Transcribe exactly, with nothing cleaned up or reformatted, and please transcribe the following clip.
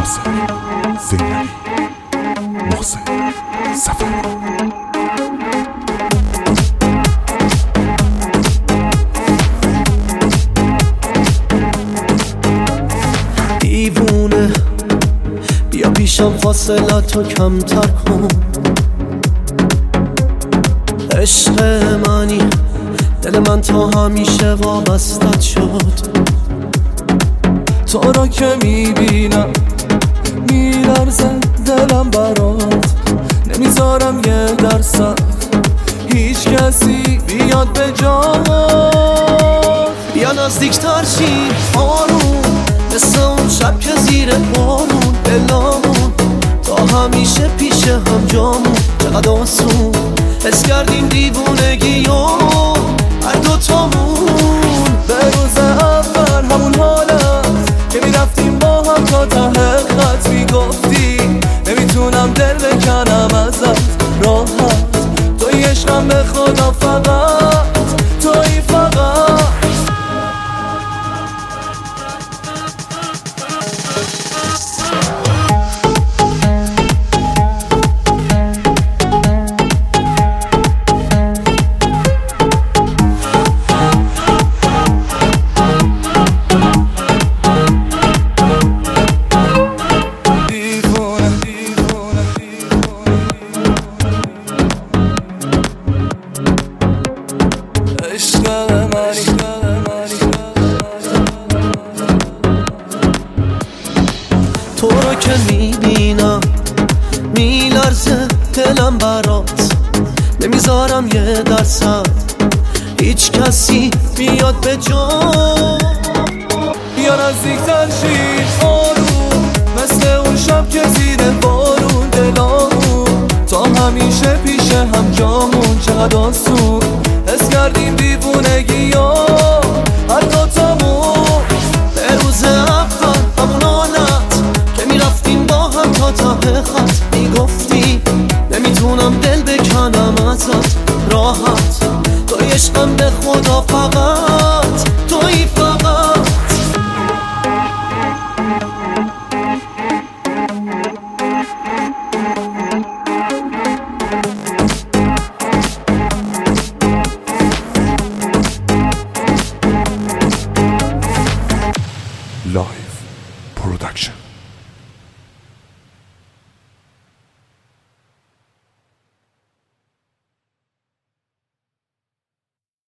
ناصر، زینبی، محسن، سفر. دیوونه بیا پیشم فاصلاتو کمتر کن، عشق منی دل من تا همیشه وابستت شد. تو را که میبینم میلرزه دلم برات، نمیذارم یه درصد هیچ کسی بیاد به جات. بیا نزدیکتر شی آروم، مثل اون شب که زیر بارون دلامون تا همیشه پیش هم جامون. چقدر آسون حس کردیم دیوونگیو هر دوتامون. به روز اول همون حالت که میرفتیم با هم تا ته خط، میگفتی نمیتونم دل بکنم ازت راحت. توی عشقم به خدا فقط توی فقط. تو رو که میبینم میلرزه دلم برات، نمیذارم یه درصد هیچ کسی بیاد به جا. بیا نزدیکتر شی آروم، مثل اون شب که زیر بارون دلامون تا همیشه پیش هم جامون. چقدر آسون حس کردیم دیوونگیو هر دوتامون. به روز اول همون حالت که میرفتیم با هم تا ته خط، میگفتی نمیتونم دل بکنم ازت راحت. توی عشقم به خدا فقط توی فقط. لایف پرودکشن.